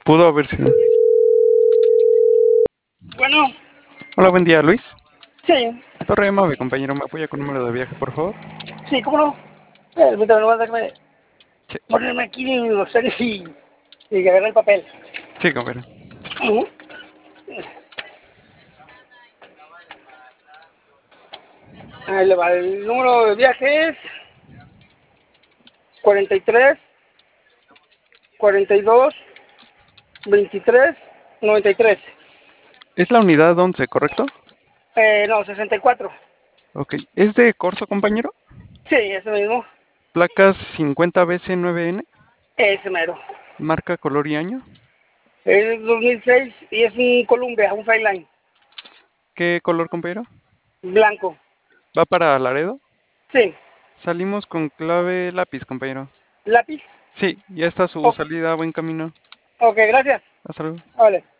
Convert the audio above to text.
Pudo haber sido. Bueno, Hola, buen día, Luis. sí, Torre Mave, compañero, ¿me apoya con número de viaje, por favor? sí, cómo no. Permítame, nomás déjame Sí, ponerme aquí en los tenis y agarrar el papel. sí, compañero. Ujú. Ahí le va, el número de viaje es 43, 42, 23, 93. Es la unidad 11, ¿correcto? No, 64. Ok. ¿Es de Corso, compañero? Sí, ese mismo. Placas 50BC9N, Ese mero. marca, color y año. Es 2006 y es un Columbia, un Flyline. ¿Qué color, compañero? Blanco. ¿Va para Laredo? Sí. Salimos con clave lápiz, compañero. Lápiz. Sí, ya está su Oh, salida a buen camino. ok, gracias. Hasta luego. Vale.